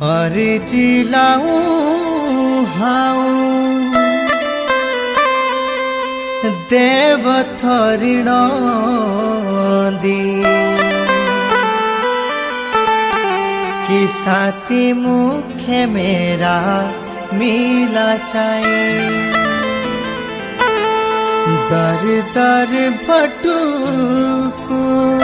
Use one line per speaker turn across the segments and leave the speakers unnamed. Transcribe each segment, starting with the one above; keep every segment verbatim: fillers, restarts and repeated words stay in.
और जिलाऊं हाऊं देव थरिण दी कि साथी मुखे मेरा मिला चाहे दर दर भटुकू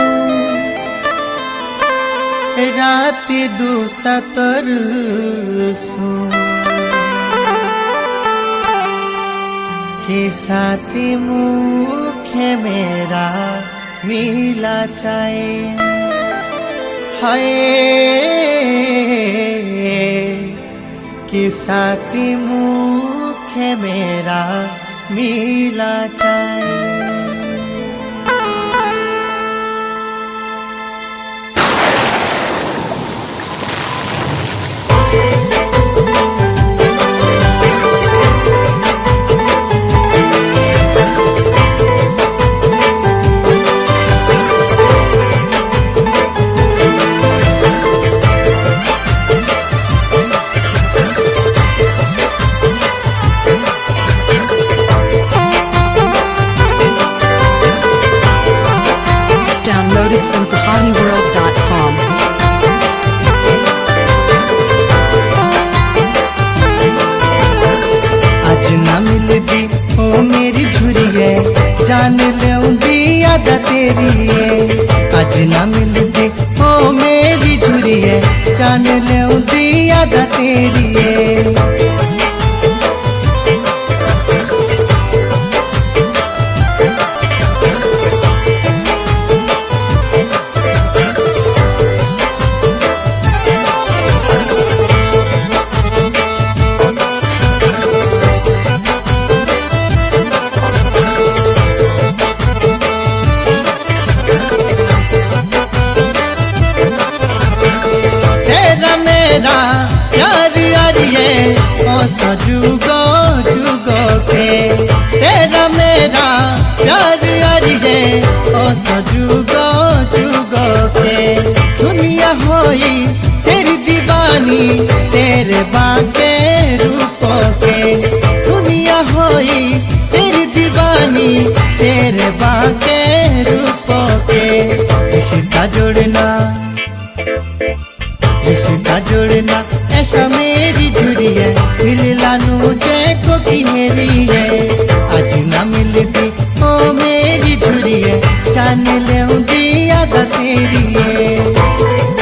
राति दुसतर सु के साथी मुखे मेरा मिला चाहे हाय कि साथी मुखे मेरा मिला चाहे।
Downloaded from kahani world dot com.
आज ना मिलती ओ मेरी झुरी है जान लूंगी याद तेरी है। आज ना मिलती ओ मेरी झुरी है जान लूंगी याद तेरी है। मेरा प्यार यारिये ओ सजुगो जुगो के तेरा मेरा प्यार यारिये ओ सजुगो जुगो के दुनिया होई तेरी दीवानी तेरे बाके रूपों के दुनिया होई तेरी दीवानी तेरे बाके रूपों के रिश्ता जोड़ना रिश्ता जोड़ना ऐसा मेरी झुरी है मिलला नुझे को किनेरी है। आज ना मिलती ओ मेरी झुरी है जान लूंगी याद तेरी है।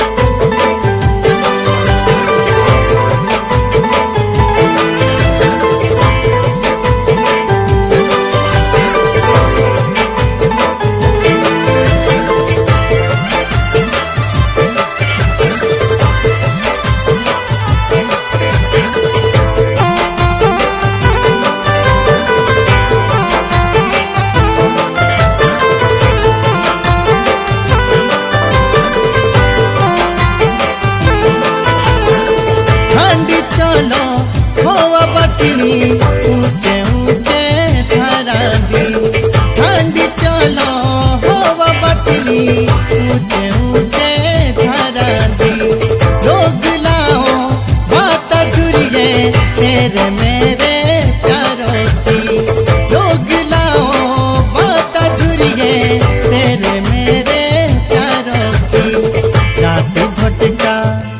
चलो होवा बटनी ऊंचे ऊंचे धरा दी ठंडी चलो होवा बटनी ऊंचे ऊंचे धरा दी लोग लाओ बात झुरिए तेरे मेरे प्यारों की लोग लाओ बात झुरिए तेरे मेरे प्यारों की रात भटका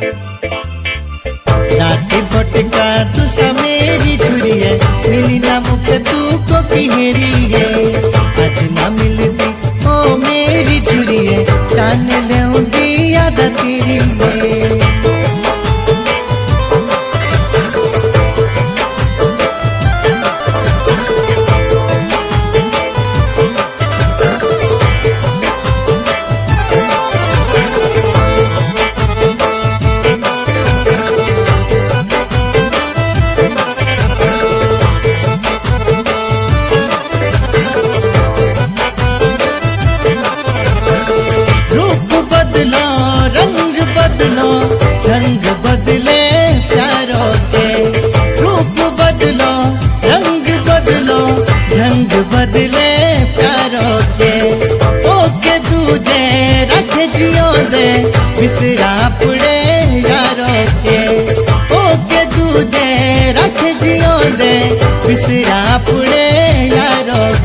राती भटका तुसा मेरी झुरी है मिली ना मुझे तू को किहेरी है। आज ना मिलती ओ मेरी झुरी है जान लूंगी याद तेरी है। रूप बदलो रंग बदलो रंग बदले प्यारों के रूप बदलो रंग बदलो रंग बदले प्यारों के ओके दूजे रख जियो दे बिसरा पड़े यारों के।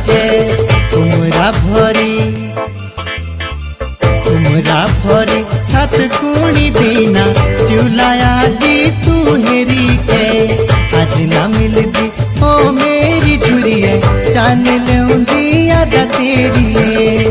के तुमरा भरी तुमरा भरी सात कुणी दीना चुलाया दी तू हेरी के आज ना मिलती ओ मेरी झुरिए जान लूंगी याद तेरी।